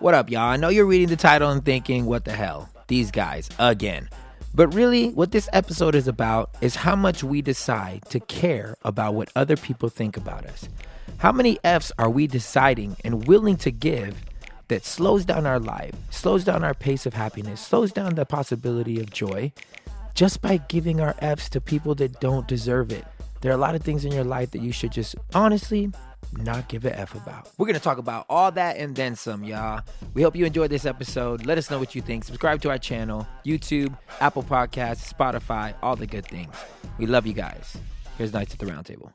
What up, y'all? I know you're reading the title and thinking, what the hell? These guys, again. But really, what this episode is about is how much we decide to care about what other people think about us. How many F's are we deciding and willing to give that slows down our life, slows down our pace of happiness, slows down the possibility of joy, just by giving our F's to people that don't deserve it? There are a lot of things in your life that you should just honestly not give a F about. We're going to talk about all that and then some, y'all. We hope you enjoyed this episode. Let us know what you think. Subscribe to our channel, YouTube, Apple Podcasts, Spotify, all the good things. We love you guys. Here's Nights at the Round Table.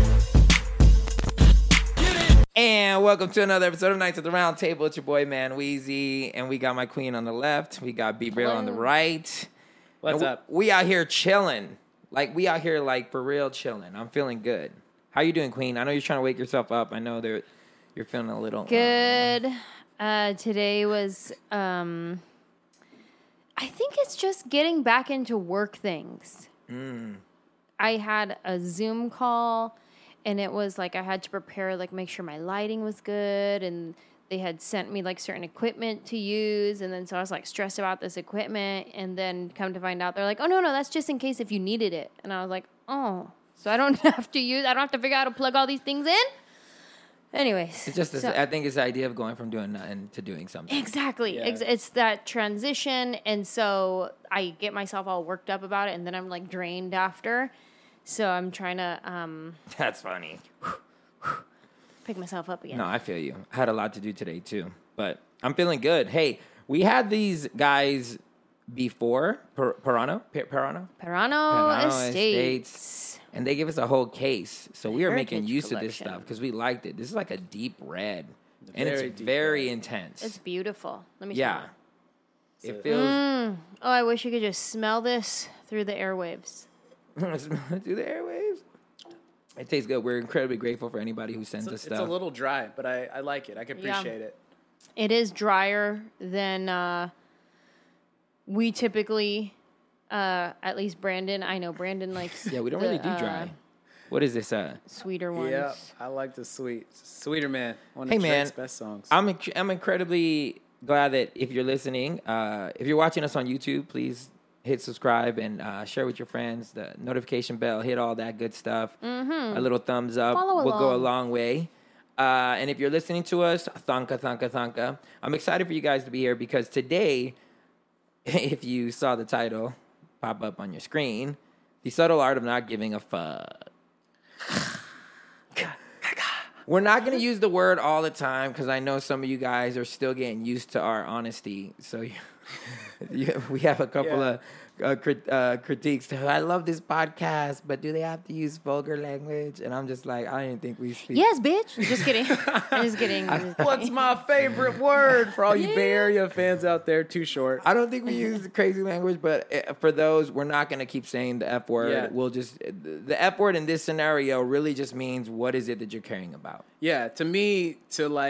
And welcome to another episode of Nights at the Round Table. It's your boy, Man Weezy, and we got my queen on the left. We got B-Braille on the right. What's up? We out here chilling. We out here, for real chilling. I'm feeling good. How you doing, Queen? I know you're trying to wake yourself up. I know that you're feeling a little... Good. Today was... I think it's just getting back into work things. I had a Zoom call, and it was I had to prepare, make sure my lighting was good, and they had sent me, certain equipment to use, and then so I was, stressed about this equipment, and then come to find out, they're like, oh, no, that's just in case if you needed it. And I was like, oh... So I don't have to figure out how to plug all these things in. Anyways. It's just, I think it's the idea of going from doing nothing to doing something. Exactly. Yeah. It's that transition. And so I get myself all worked up about it, and then I'm drained after. So I'm trying to... That's funny. Pick myself up again. No, I feel you. I had a lot to do today too, but I'm feeling good. Hey, we had these guys before, Perano Estates. And they give us a whole case. So we are making use of this stuff because we liked it. This is like a deep red. And it's very intense. It's beautiful. Let me smell it. It feels... Oh, I wish you could just smell this through the airwaves. Through the airwaves? It tastes good. We're incredibly grateful for anybody who sends us stuff. It's a little dry, but I like it. I can appreciate it. It is drier than we typically... at least Brandon. I know Brandon likes. Yeah, we don't really do dry. What is this? Sweeter ones. Yeah, I like the Sweeter Man. One of Drake's best songs. I'm incredibly glad that if you're listening, if you're watching us on YouTube, please hit subscribe and share with your friends. The notification bell, hit all that good stuff. A little thumbs up will go a long way. And if you're listening to us, thanka. I'm excited for you guys to be here because today, if you saw the title pop up on your screen, The Subtle Art of Not Giving a Fuck. We're not going to use the word all the time because I know some of you guys are still getting used to our honesty. So we have a couple of critiques. I love this podcast, but do they have to use vulgar language? And I'm just like, I didn't think we speak. Yes, bitch. Just kidding. I'm just kidding. What's my favorite word for all you Bay Area fans out there? Too short. I don't think we use crazy language, but for those, we're not going to keep saying the F word. Yeah. We'll just, the F word in this scenario really just means what is it that you're caring about? Yeah, to me,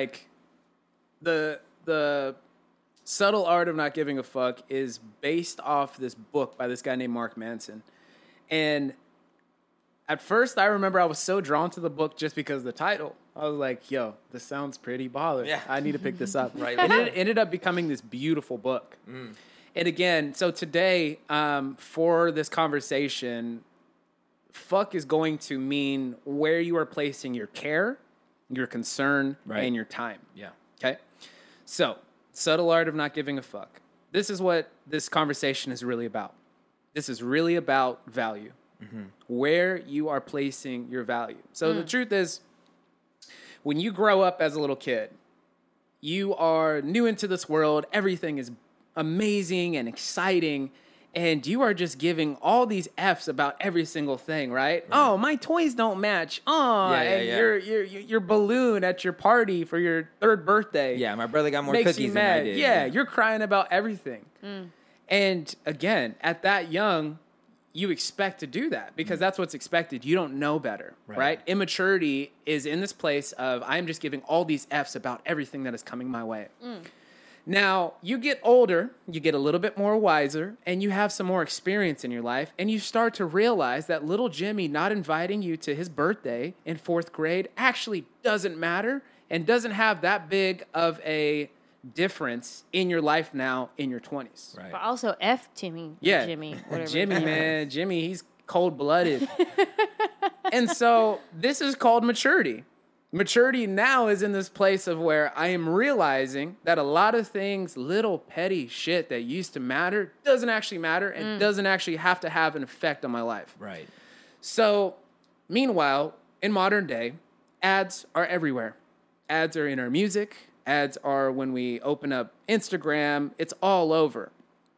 the Subtle Art of Not Giving a Fuck is based off this book by this guy named Mark Manson. And at first, I remember I was so drawn to the book just because of the title. I was like, yo, this sounds pretty baller. Yeah. I need to pick this up. Right. And it ended up becoming this beautiful book. And again, so today, for this conversation, fuck is going to mean where you are placing your care, your concern, and your time. Yeah. Okay? So... Subtle Art of Not Giving a Fuck. This is what this conversation is really about. This is really about value. Where you are placing your value. So the truth is, when you grow up as a little kid, you are new into this world. Everything is amazing and exciting. And you are just giving all these F's about every single thing, right? Oh, my toys don't match. Oh, your balloon at your party for your 3rd birthday. Yeah, my brother got more cookies than I did. Yeah, you're crying about everything. And again, at that young, you expect to do that because that's what's expected. You don't know better, right? Immaturity is in this place of I'm just giving all these F's about everything that is coming my way. Now, you get older, you get a little bit more wiser, and you have some more experience in your life, and you start to realize that little Jimmy not inviting you to his birthday in 4th grade actually doesn't matter and doesn't have that big of a difference in your life now in your 20s. Right. But also F Jimmy. Yeah. Jimmy. Whatever. Jimmy, man. Jimmy, he's cold-blooded. And so this is called maturity. Maturity now is in this place of where I am realizing that a lot of things, little petty shit that used to matter, doesn't actually matter and doesn't actually have to have an effect on my life. Right. So, meanwhile, in modern day, ads are everywhere. Ads are in our music. Ads are when we open up Instagram. It's all over.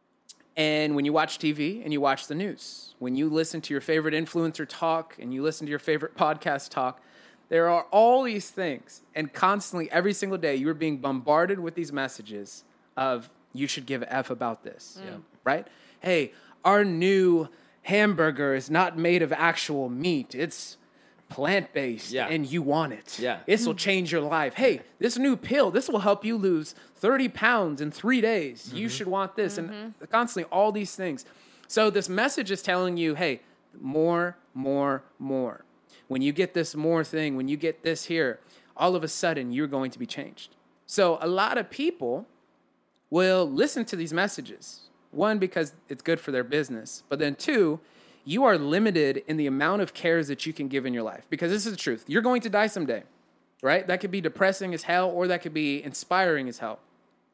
And when you watch TV and you watch the news, when you listen to your favorite influencer talk and you listen to your favorite podcast talk, there are all these things. And constantly, every single day, you are being bombarded with these messages of, you should give a F about this. Right? Hey, our new hamburger is not made of actual meat. It's plant-based, and you want it. Yeah. This will change your life. Hey, this new pill, this will help you lose 30 pounds in 3 days. You should want this. And constantly all these things. So this message is telling you, hey, more, more, more. When you get this more thing, when you get this here, all of a sudden you're going to be changed. So a lot of people will listen to these messages. One, because it's good for their business. But then two, you are limited in the amount of cares that you can give in your life. Because this is the truth. You're going to die someday, right? That could be depressing as hell, or that could be inspiring as hell.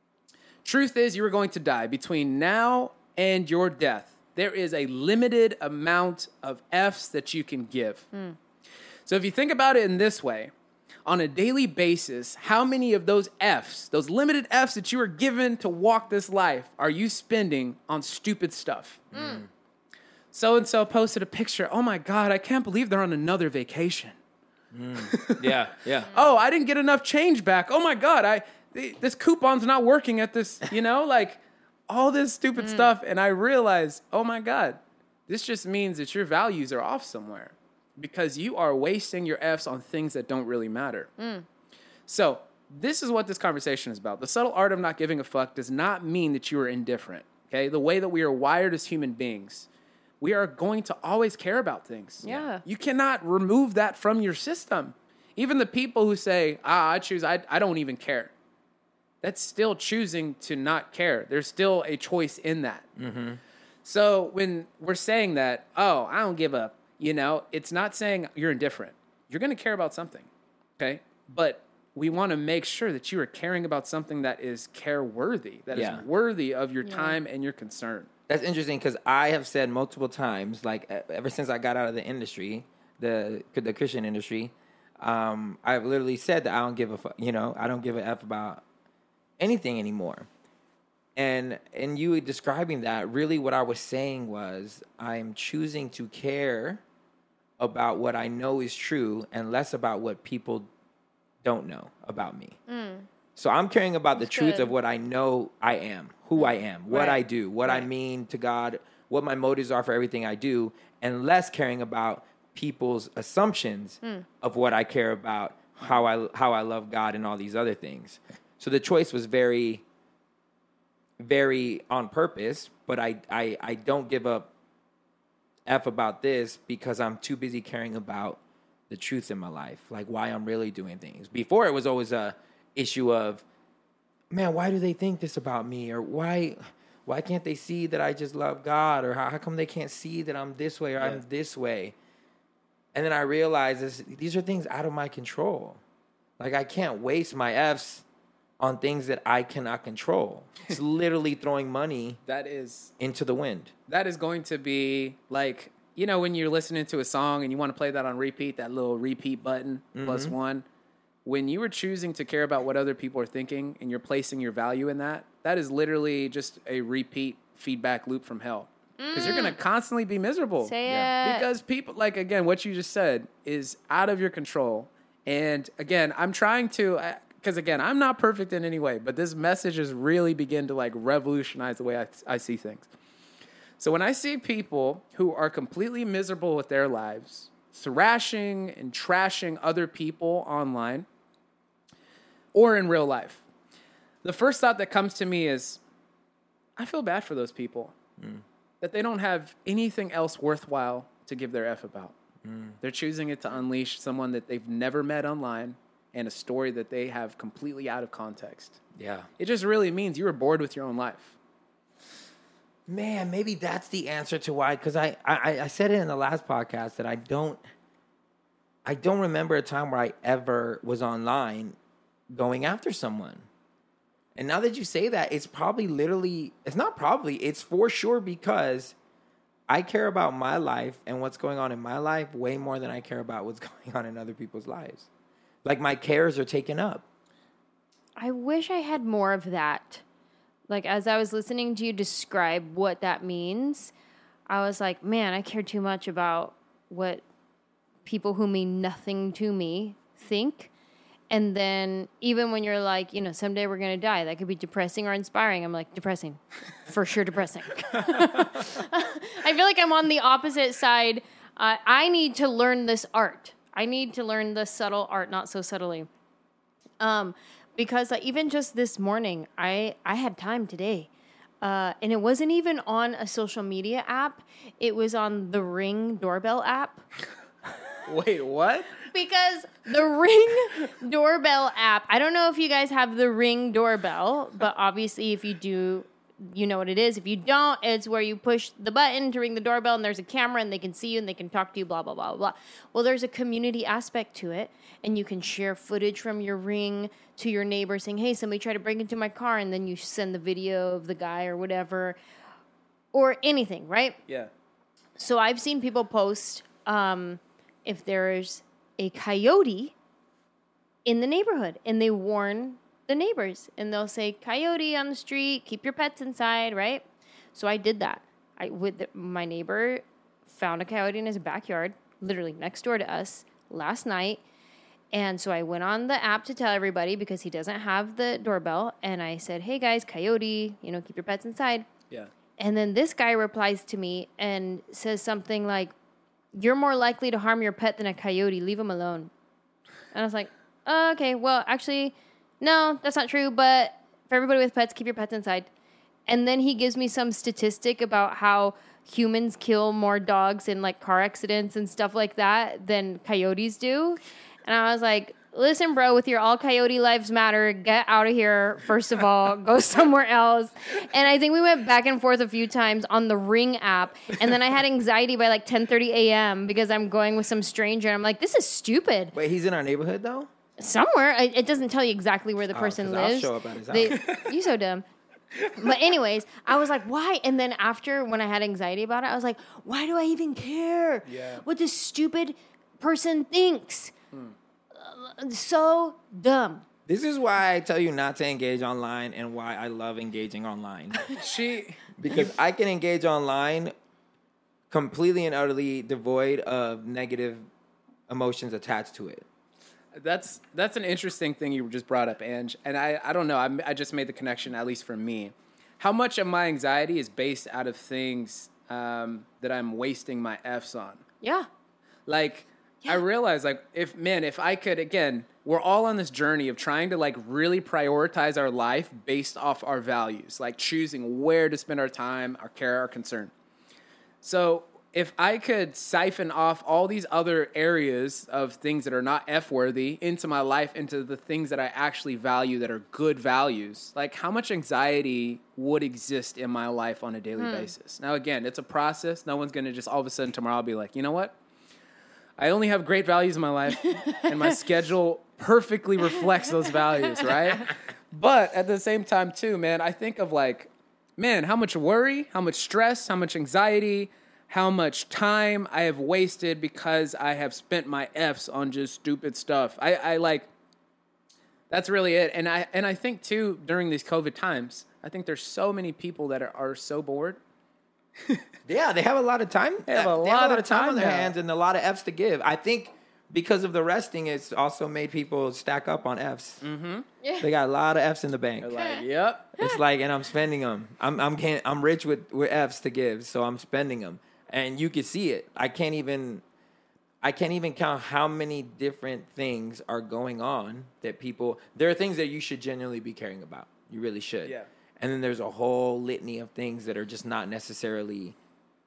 Truth is, you are going to die. Between now and your death, there is a limited amount of F's that you can give. So if you think about it in this way, on a daily basis, how many of those F's, those limited F's that you are given to walk this life, are you spending on stupid stuff? So-and-so posted a picture. Oh, my God, I can't believe they're on another vacation. Yeah. Oh, I didn't get enough change back. Oh, my God, this coupon's not working at this, like all this stupid stuff. And I realized, oh, my God, this just means that your values are off somewhere because you are wasting your F's on things that don't really matter. So this is what this conversation is about. The subtle art of not giving a fuck does not mean that you are indifferent, okay? The way that we are wired as human beings, we are going to always care about things. Yeah. You cannot remove that from your system. Even the people who say, I don't even care. That's still choosing to not care. There's still a choice in that. So when we're saying that, oh, I don't give a, it's not saying you're indifferent. You're going to care about something, okay? But we want to make sure that you are caring about something that is care-worthy, that is worthy of your time and your concern. That's interesting because I have said multiple times, like ever since I got out of the industry, the Christian industry, I've literally said that I don't give a fuck, I don't give a F about anything anymore. And you describing that, really what I was saying was I'm choosing to care about what I know is true and less about what people don't know about me. So I'm caring about the truth of what I know I am, who I am, what I do, what I mean to God, what my motives are for everything I do, and less caring about people's assumptions of what I care about, how I love God and all these other things. So the choice was very, very on purpose, but I don't give a F about this because I'm too busy caring about the truth in my life, like why I'm really doing things. Before it was always a issue of, man, why do they think this about me? Or why can't they see that I just love God? Or how come they can't see that I'm this way or I'm this way? And then I realized these are things out of my control. Like I can't waste my F's on things that I cannot control. It's literally throwing money into the wind. That is going to be like, when you're listening to a song and you want to play that on repeat, that little repeat button +1. When you are choosing to care about what other people are thinking and you're placing your value in that, that is literally just a repeat feedback loop from hell. Because you're going to constantly be miserable. Say it. Because people, like, again, what you just said is out of your control. And again, I'm trying to, because again, I'm not perfect in any way, but this message has really begun to like revolutionize the way I see things. So when I see people who are completely miserable with their lives, thrashing and trashing other people online or in real life, the first thought that comes to me is, I feel bad for those people. That they don't have anything else worthwhile to give their F about. They're choosing it to unleash someone that they've never met online and a story that they have completely out of context. Yeah. It just really means you were bored with your own life. Man, maybe that's the answer to why. Because I said it in the last podcast that I don't remember a time where I ever was online going after someone. And now that you say that, it's for sure because I care about my life and what's going on in my life way more than I care about what's going on in other people's lives. Like, my cares are taken up. I wish I had more of that. Like, as I was listening to you describe what that means, I was like, man, I care too much about what people who mean nothing to me think. And then even when you're like, someday we're going to die, that could be depressing or inspiring. I'm like, depressing. For sure depressing. I feel like I'm on the opposite side. I need to learn this art. I need to learn the subtle art, not so subtly. Because even just this morning, I had time today. And it wasn't even on a social media app. It was on the Ring doorbell app. Wait, what? Because the Ring doorbell app, I don't know if you guys have the Ring doorbell, but obviously if you do, you know what it is. If you don't, it's where you push the button to ring the doorbell and there's a camera and they can see you and they can talk to you, blah, blah, blah, blah. Well, there's a community aspect to it, and you can share footage from your Ring to your neighbor saying, hey, somebody tried to break into my car, and then you send the video of the guy or whatever, or anything, right? Yeah. So I've seen people post if there's a coyote in the neighborhood, and they warn the neighbors, and they'll say, coyote on the street, keep your pets inside, right? So I did that. My neighbor found a coyote in his backyard, literally next door to us, last night. And so I went on the app to tell everybody because he doesn't have the doorbell. And I said, hey guys, coyote, keep your pets inside. Yeah. And then this guy replies to me and says something like, you're more likely to harm your pet than a coyote. Leave him alone. And I was like, oh, okay, well, actually, no, that's not true. But for everybody with pets, keep your pets inside. And then he gives me some statistic about how humans kill more dogs in like car accidents and stuff like that than coyotes do. And I was like, listen, bro, with your all coyote lives matter, get out of here, first of all, go somewhere else. And I think we went back and forth a few times on the Ring app. And then I had anxiety by like 10:30 a.m. because I'm going with some stranger. And I'm like, this is stupid. Wait, he's in our neighborhood, though? Somewhere. It doesn't tell you exactly where the person lives. I'll show up at his house. You so dumb. But anyways, I was like, why? And then after, when I had anxiety about it, I was like, why do I even care what this stupid person thinks? So dumb. This is why I tell you not to engage online and why I love engaging online. Because I can engage online completely and utterly devoid of negative emotions attached to it. That's an interesting thing you just brought up, Ange. And I don't know. I just made the connection, at least for me. How much of my anxiety is based out of things that I'm wasting my F's on? Yeah. Like, I realize, like, if I could, again, we're all on this journey of trying to, like, really prioritize our life based off our values, like choosing where to spend our time, our care, our concern. So if I could siphon off all these other areas of things that are not F-worthy into my life, into the things that I actually value that are good values, like, how much anxiety would exist in my life on a daily basis? Now, again, it's a process. No one's going to just all of a sudden tomorrow be like, you know what? I only have great values in my life, and my schedule perfectly reflects those values, right? But at the same time, too, man, I think of, like, man, how much worry, how much stress, how much anxiety, how much time I have wasted because I have spent my F's on just stupid stuff. I like, that's really it. And I think, too, during these COVID times, I think there's so many people that are so bored. Yeah, they have a lot of time. They have a lot of time on their now. hands and a lot of F's to give. I think because of the resting, it's also made people stack up on F's. Mm-hmm. Yeah. They got a lot of F's in the bank. They're like, yep. It's like, and I'm spending them. I'm rich with F's to give, so I'm spending them. And you can see it. I can't even count how many different things are going on that people. There are things that you should genuinely be caring about. You really should. Yeah. And then there's a whole litany of things that are just not necessarily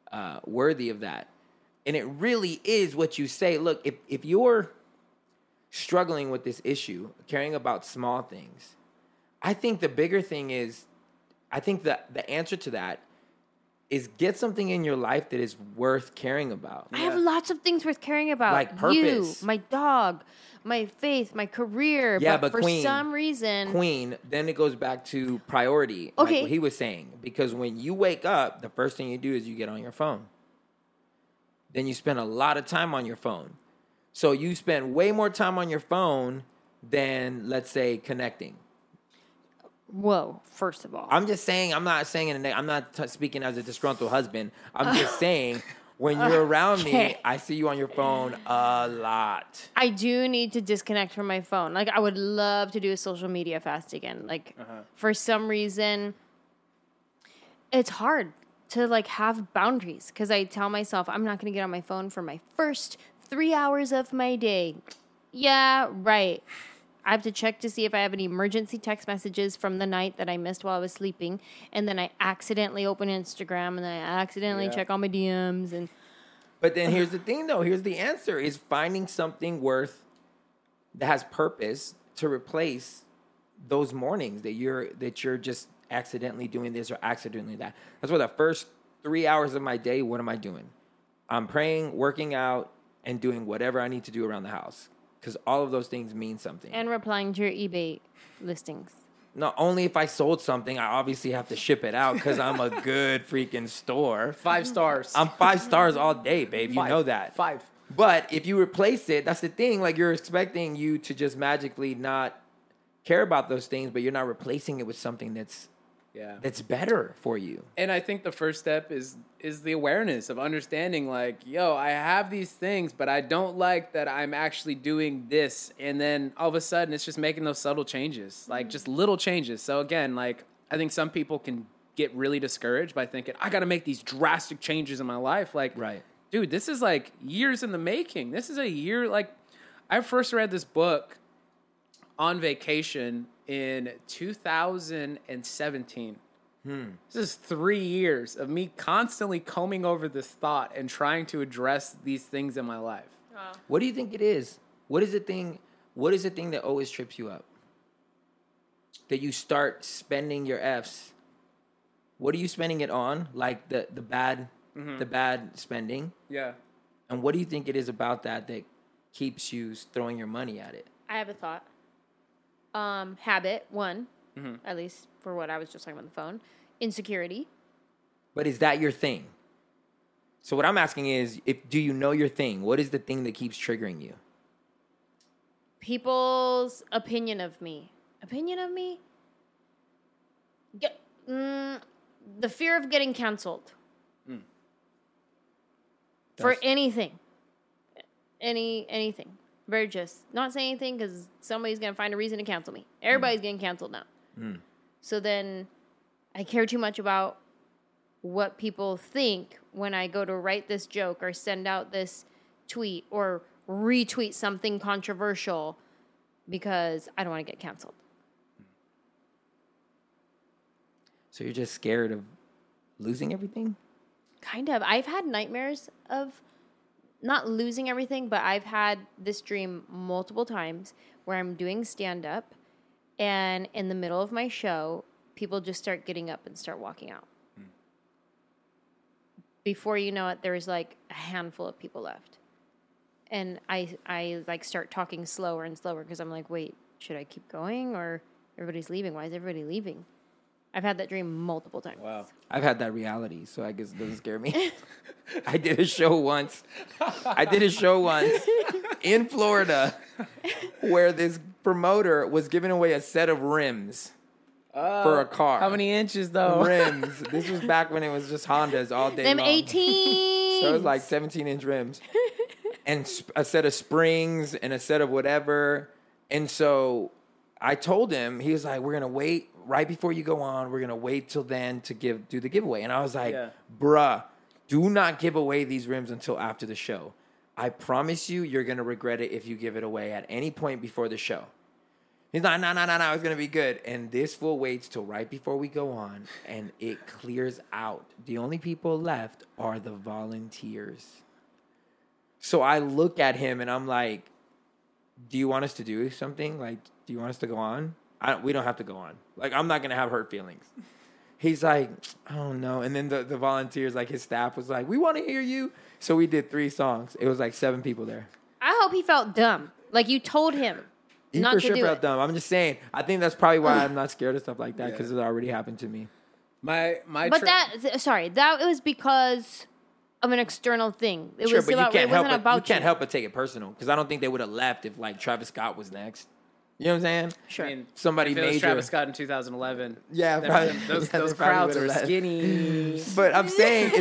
worthy of that. And it really is what you say. Look, if you're struggling with this issue, caring about small things. I think the bigger thing is, I think that the answer to that is get something in your life that is worth caring about. I have lots of things worth caring about. Like purpose. You, my dog, my faith, my career. Yeah, but for Queen, some reason... Queen, then it goes back to priority, Okay. like what he was saying. Because when you wake up, the first thing you do is you get on your phone. Then you spend a lot of time on your phone. So you spend way more time on your phone than, let's say, connecting. Whoa, first of all. I'm just saying, I'm not saying, I'm not speaking as a disgruntled husband. I'm just saying, when you're around me, Okay. I see you on your phone a lot. I do need to disconnect from my phone. Like, I would love to do a social media fast again. Like, for some reason, it's hard to, like, have boundaries. Because I tell myself, I'm not going to get on my phone for my first 3 hours of my day. Yeah, right. I have to check to see if I have any emergency text messages from the night that I missed while I was sleeping. And then I accidentally open Instagram and then I accidentally check all my DMs. And But then here's the thing, though. Here's the answer: is finding something that has purpose to replace those mornings that you're just accidentally doing this or accidentally that. That's why the first 3 hours of my day, what am I doing? I'm praying, working out, and doing whatever I need to do around the house. Because all of those things mean something. and replying to your eBay listings. Not only if I sold something, I obviously have to ship it out because I'm a good freaking store. 5 stars. I'm 5 stars all day, babe. You know that. 5. But if you replace it, that's the thing. Like, you're expecting you to just magically not care about those things, but you're not replacing it with something that's better for you. And I think the first step is the awareness of understanding, like, yo, I have these things, but I don't like that I'm actually doing this. And then all of a sudden, it's just making those subtle changes, like just little changes. So again, like, I think some people can get really discouraged by thinking, I got to make these drastic changes in my life. Like, Right. dude, this is like years in the making. This is a year. Like, I first read this book on vacation in 2017. This is 3 years of me constantly combing over this thought and trying to address these things in my life. What do you think it is? What is the thing that always trips you up? That you start spending your Fs. What are you spending it on? Like the bad spending. Yeah. And what do you think it is about that keeps you throwing your money at it? I have a thought. Habit, one, at least for what I was just talking about on the phone. Insecurity. But is that your thing? So what I'm asking is, do you know your thing? What is the thing that keeps triggering you? People's opinion of me. Opinion of me? The fear of getting canceled. For anything. Anything. We're just not saying anything because somebody's going to find a reason to cancel me. Everybody's getting canceled now. So then I care too much about what people think when I go to write this joke or send out this tweet or retweet something controversial because I don't want to get canceled. So you're just scared of losing everything? Kind of. I've had nightmares of not losing everything, but I've had this dream multiple times where I'm doing stand-up, and in the middle of my show, people just start getting up and start walking out. Before you know it, there's like a handful of people left. And I like start talking slower and slower because I'm like, wait, should I keep going or everybody's leaving? Why is everybody leaving? I've had that dream multiple times. Wow. I've had that reality, so I guess it doesn't scare me. I did a show once in Florida where this promoter was giving away a set of rims for a car. How many inches, though? Rims. This was back when it was just Hondas all day Them long. 18. So it was like 17-inch rims. And a set of springs and a set of whatever. And so I told him, he was like, we're going to wait right before you go on. We're going to wait till then to do the giveaway. And I was like, bruh, do not give away these rims until after the show. I promise you're going to regret it if you give it away at any point before the show. He's like, no, it's going to be good. And this fool waits till right before we go on, and it clears out. The only people left are the volunteers. So I look at him, and I'm like, do you want us to do something? Like, do you want us to go on? We don't have to go on. Like, I'm not going to have hurt feelings. He's like, I don't know. And then the volunteers, like his staff was like, we want to hear you. So we did 3 songs. It was like 7 people there. I hope he felt dumb. Like you told him He not for to sure do felt it. dumb. I'm just saying, I think that's probably why I'm not scared of stuff like that, because it already happened to me. But that was because of an external thing. It Sure, was but about, you can't it wasn't help it. about You can't help but take it personal, because I don't think they would have left if like Travis Scott was next. You know what I'm saying? Sure. I mean, Somebody if it was major. Travis Scott in 2011. Yeah, then probably. those They probably crowds would've are left. skinny. But I'm saying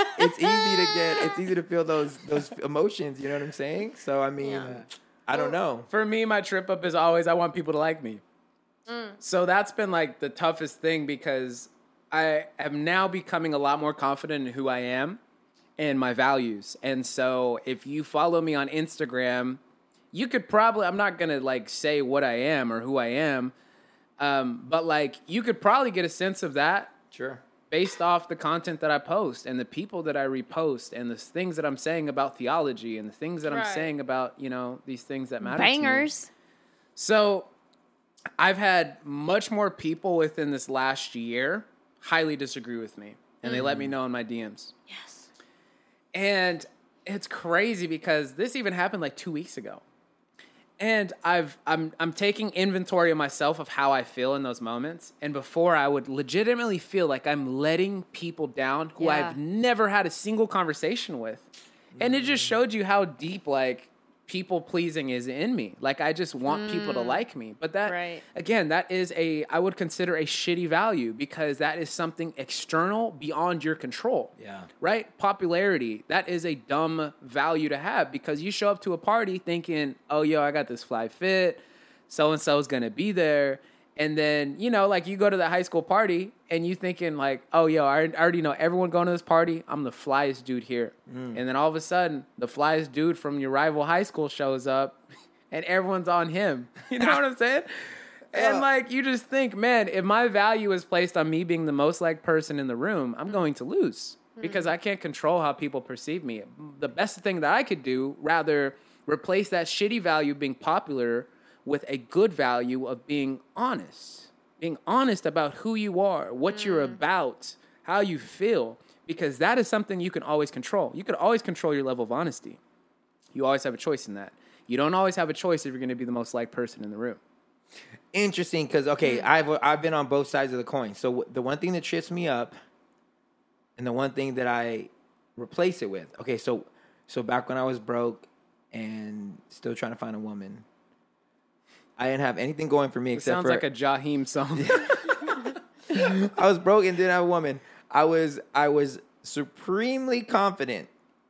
it's easy to feel those emotions. You know what I'm saying? So I mean, I don't know. For me, my trip up is always I want people to like me. So that's been like the toughest thing, because I am now becoming a lot more confident in who I am and my values. And so if you follow me on Instagram, you could probably, I'm not going to like say what I am or who I am, but like you could probably get a sense of that Sure. based off the content that I post and the people that I repost and the things that I'm saying about theology and the things that I'm Right. saying about, you know, these things that matter to me. Bangers. So I've had much more people within this last year highly disagree with me, and they let me know in my DMs. Yes. And it's crazy because this even happened like 2 weeks ago. And I'm taking inventory of myself of how I feel in those moments. And before, I would legitimately feel like I'm letting people down who Yeah. I've never had a single conversation with. And it just showed you how deep like people pleasing is in me. Like I just want people to like me. But that Right. again, that is I would consider a shitty value, because that is something external beyond your control. Yeah. Right? Popularity. That is a dumb value to have, because you show up to a party thinking, oh, yo, I got this fly fit. So-and-so is going to be there. And then, you know, like you go to the high school party and you thinking like, oh, yo, I already know everyone going to this party. I'm the flyest dude here. And then all of a sudden, the flyest dude from your rival high school shows up and everyone's on him. You know what I'm saying? And like, you just think, man, if my value is placed on me being the most liked person in the room, I'm going to lose, because I can't control how people perceive me. The best thing that I could do, rather replace that shitty value of being popular with a good value of being honest about who you are, what you're about, how you feel, because that is something you can always control. You can always control your level of honesty. You always have a choice in that. You don't always have a choice if you're going to be the most liked person in the room. Interesting, because okay, I've been on both sides of the coin. So the one thing that trips me up, and the one thing that I replace it with. Okay, so back when I was broke and still trying to find a woman, I didn't have anything going for me It except sounds for like a Jaheim song. I was broke and didn't have a woman. I was supremely confident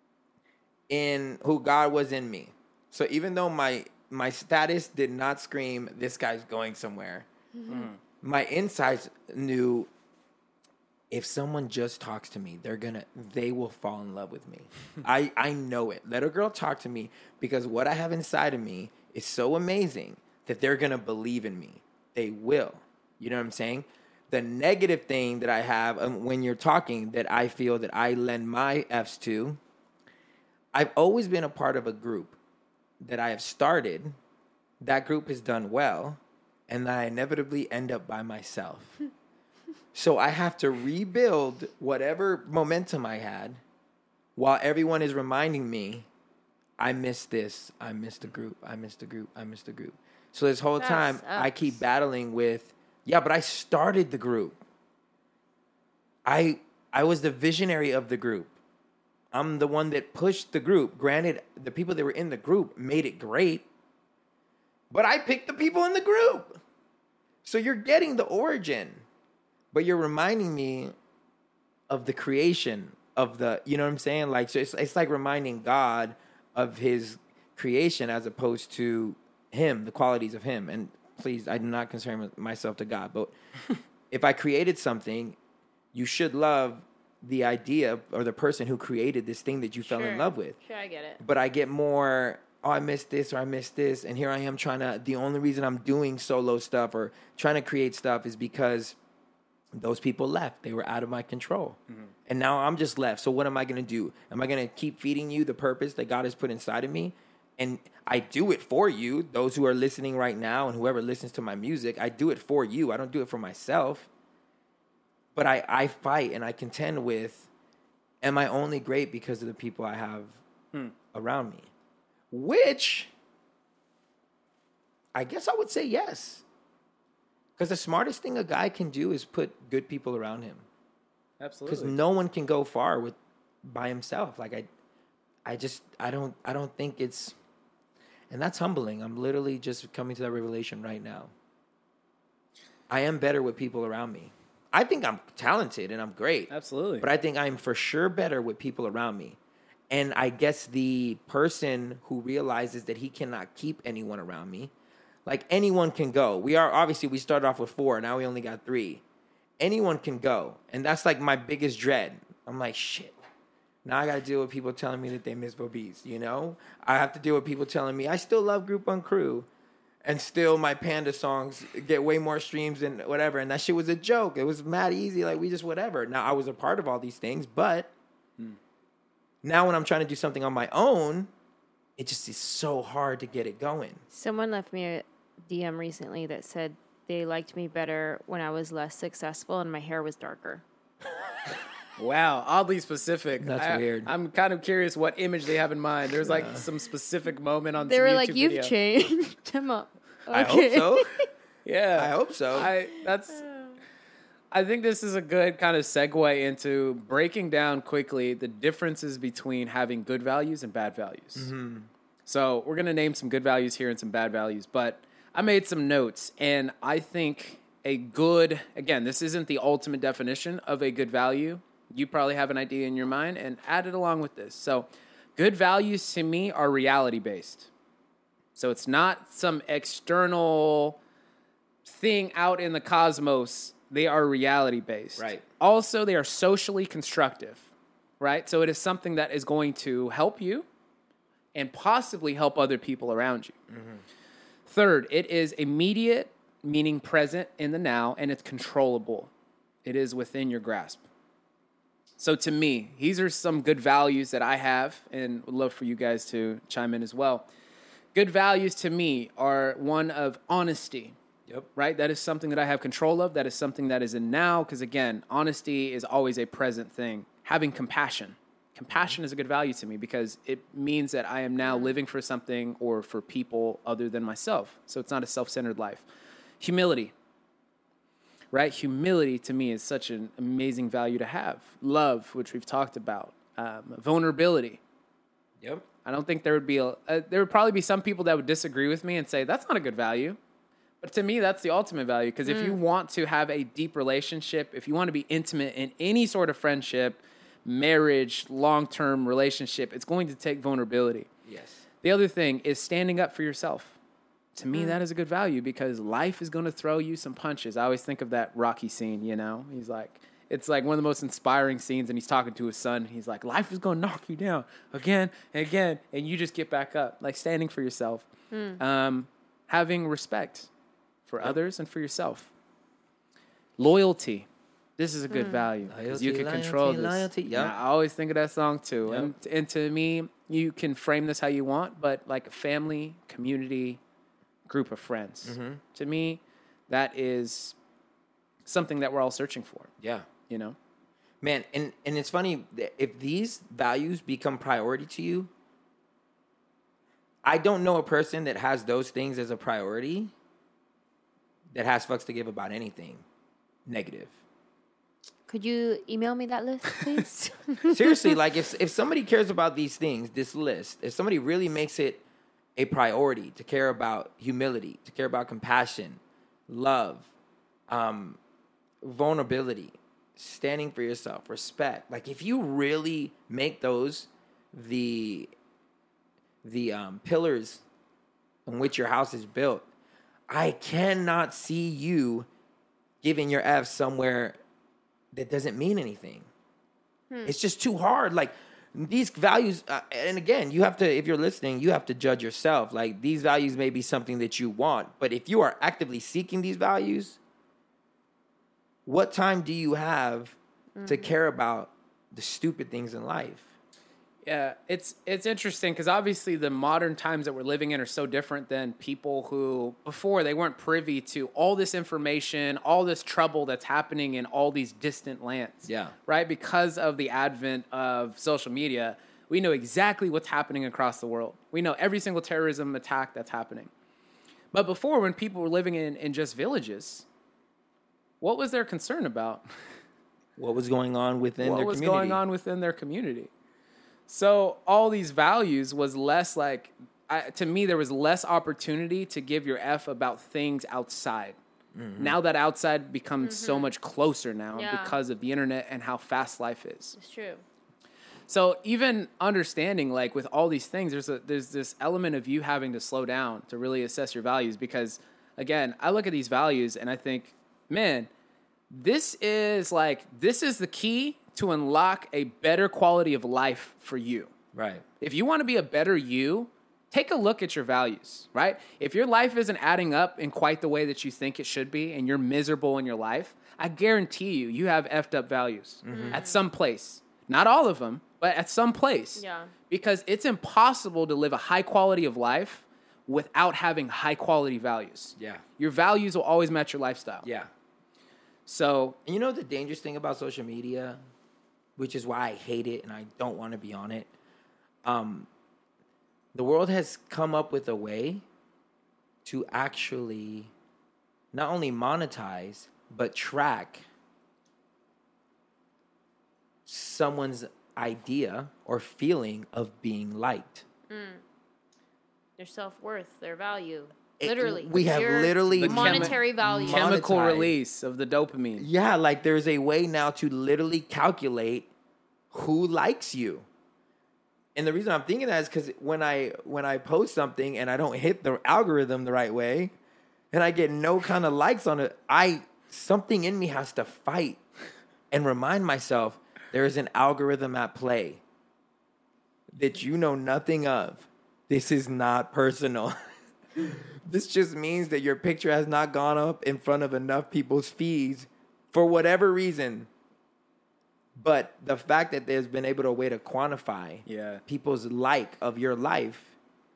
in who God was in me. So even though my status did not scream, this guy's going somewhere, my insides knew, if someone just talks to me, they will fall in love with me. I know it. Let a girl talk to me, because what I have inside of me is so amazing that they're going to believe in me. They will. You know what I'm saying? The negative thing that I have when you're talking, that I feel that I lend my F's to, I've always been a part of a group that I have started. That group has done well, and I inevitably end up by myself. So I have to rebuild whatever momentum I had, while everyone is reminding me, I missed this, I missed the group, I missed the group, I missed the group. So this whole That time, I sucks. keep battling with, yeah, but I started the group. I was the visionary of the group. I'm the one that pushed the group. Granted, the people that were in the group made it great, but I picked the people in the group. So you're getting the origin, but you're reminding me of the creation of the, you know what I'm saying? Like, so it's like reminding God of his creation as opposed to him, the qualities of him. And please, I do not concern myself to God, but if I created something, you should love the idea or the person who created this thing that you fell in love with. Sure, I get it. But I get more, oh, I missed this or I missed this. And here I am the only reason I'm doing solo stuff or trying to create stuff is because those people left. They were out of my control. And now I'm just left. So what am I going to do? Am I going to keep feeding you the purpose that God has put inside of me And I do it for you, those who are listening right now and whoever listens to my music. I do it for you. I don't do it for myself. But I fight and I contend with, am I only great because of the people I have around me? Which, I guess I would say yes. Because the smartest thing a guy can do is put good people around him. Absolutely. Because no one can go far by himself. Like I don't think it's, and that's humbling. I'm literally just coming to that revelation right now. I am better with people around me. I think I'm talented and I'm great. Absolutely. But I think I'm for sure better with people around me. And I guess the person who realizes that he cannot keep anyone around me, like anyone can go. We started off with 4. Now we only got 3. Anyone can go. And that's like my biggest dread. I'm like, shit. Now I got to deal with people telling me that they miss Bobis, you know? I have to deal with people telling me I still love Group on Crew. And still my Panda songs get way more streams than whatever. And that shit was a joke. It was mad easy. Like, we just whatever. Now, I was a part of all these things. But now when I'm trying to do something on my own, it just is so hard to get it going. Someone left me a DM recently that said they liked me better when I was less successful and my hair was darker. Wow, oddly specific. That's weird. I'm kind of curious what image they have in mind. There's like some specific moment on They some were YouTube like, "You've video. changed." I'm up. Okay. I hope so. Yeah, I hope so. I think this is a good kind of segue into breaking down quickly the differences between having good values and bad values. Mm-hmm. So we're going to name some good values here and some bad values, but I made some notes, and I think again, this isn't the ultimate definition of a good value. You probably have an idea in your mind, and add it along with this. So good values to me are reality-based. So it's not some external thing out in the cosmos. They are reality-based. Right. Also, they are socially constructive, right? So it is something that is going to help you and possibly help other people around you. Mm-hmm. Third, it is immediate, meaning present in the now, and it's controllable. It is within your grasp. So to me, these are some good values that I have, and would love for you guys to chime in as well. Good values to me are one of honesty. Yep. Right? That is something that I have control of. That is something that is in now, because again, honesty is always a present thing. Having compassion. Compassion is a good value to me because it means that I am now living for something or for people other than myself. So it's not a self-centered life. Humility. Right? Humility to me is such an amazing value to have. Love, which we've talked about. Vulnerability. Yep. I don't think there would probably be some people that would disagree with me and say, that's not a good value. But to me, that's the ultimate value. Because if you want to have a deep relationship, if you want to be intimate in any sort of friendship, marriage, long-term relationship, it's going to take vulnerability. Yes. The other thing is standing up for yourself. To me, that is a good value because life is going to throw you some punches. I always think of that Rocky scene, you know? It's like one of the most inspiring scenes, and he's talking to his son, and he's like, life is going to knock you down again and again, and you just get back up, like standing for yourself. Having respect for others and for yourself. Loyalty. This is a good value because you can control this. Loyalty. Yep. I always think of that song too. Yep. And to me, you can frame this how you want, but like a family, community, group of friends. Mm-hmm. To me, that is something that we're all searching for. Yeah. You know? Man, and it's funny, if these values become priority to you, I don't know a person that has those things as a priority that has fucks to give about anything negative. Could you email me that list, please? Seriously, like if somebody cares about these things, this list, if somebody really makes it a priority to care about humility, to care about compassion, love, vulnerability, standing for yourself, respect. Like if you really make those the pillars on which your house is built, I cannot see you giving your F somewhere that doesn't mean anything. It's just too hard. Like these values, and again, you have to, if you're listening, you have to judge yourself. Like these values may be something that you want, but if you are actively seeking these values, what time do you have to care about the stupid things in life? Yeah, it's interesting because obviously the modern times that we're living in are so different than people who before they weren't privy to all this information, all this trouble that's happening in all these distant lands. Yeah. Right? Because of the advent of social media, we know exactly what's happening across the world. We know every single terrorism attack that's happening. But before, when people were living in just villages, what was their concern about? What was going on within their community? What was going on within their community? So all these values was less like, to me, there was less opportunity to give your F about things outside. Mm-hmm. Now that outside becomes so much closer now because of the internet and how fast life is. It's true. So even understanding, like, with all these things, there's this element of you having to slow down to really assess your values because, again, I look at these values and I think, man, this is the key to unlock a better quality of life for you. Right. If you want to be a better you, take a look at your values, right? If your life isn't adding up in quite the way that you think it should be and you're miserable in your life, I guarantee you have effed up values at some place. Not all of them, but at some place. Yeah. Because it's impossible to live a high quality of life without having high quality values. Yeah. Your values will always match your lifestyle. Yeah. So, and you know the dangerous thing about social media, which is why I hate it and I don't want to be on it. The world has come up with a way to actually not only monetize, but track someone's idea or feeling of being liked. Their self-worth, their value. Literally. We have literally the monetary value. Chemical monetized. release of the dopamine. Yeah, like there's a way now to literally calculate who likes you. And the reason I'm thinking that is because when I post something and I don't hit the algorithm the right way, and I get no kind of likes on it, something in me has to fight and remind myself there is an algorithm at play that you know nothing of. This is not personal. This just means that your picture has not gone up in front of enough people's feeds for whatever reason. But the fact that there's been able to a way to quantify people's like of your life,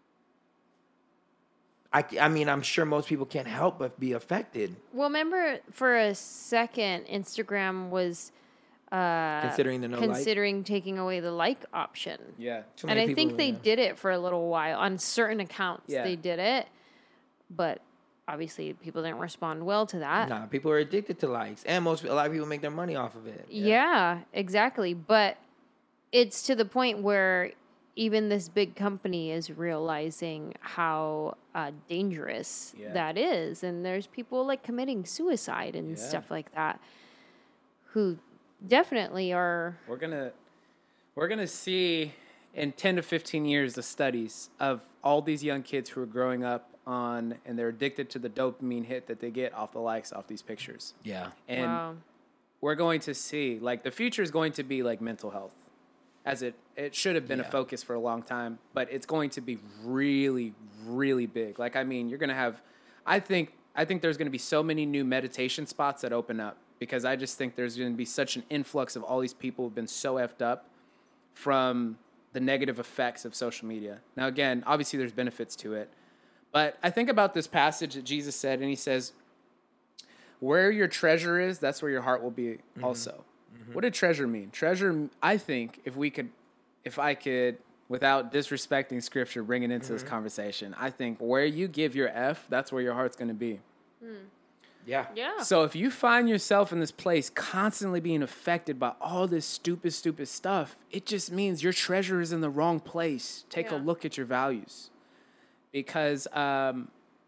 I mean, I'm sure most people can't help but be affected. Well, remember for a second, Instagram was considering taking away the like option. Yeah. And I think they did it for a little while. On certain accounts, they did it. But obviously, people didn't respond well to that. Nah, people are addicted to likes. And a lot of people make their money off of it. Yeah, exactly. But it's to the point where even this big company is realizing how dangerous that is. And there's people like committing suicide and stuff like that who definitely are. We're gonna see in 10 to 15 years the studies of all these young kids who are growing up on and they're addicted to the dopamine hit that they get off the likes off these pictures. Yeah. And we're going to see, like, the future is going to be like mental health, as it should have been a focus for a long time, but it's going to be really, really big. Like, I mean, you're gonna have, I think there's gonna be so many new meditation spots that open up because I just think there's gonna be such an influx of all these people who've been so effed up from the negative effects of social media. Now, again, obviously there's benefits to it, but I think about this passage that Jesus said, and he says, where your treasure is, that's where your heart will be also. Mm-hmm. What did treasure mean? Treasure, I think, if I could, without disrespecting scripture, bring it into this conversation, I think where you give your F, that's where your heart's going to be. Yeah. Yeah. So if you find yourself in this place constantly being affected by all this stupid stuff, it just means your treasure is in the wrong place. Take a look at your values. Because bad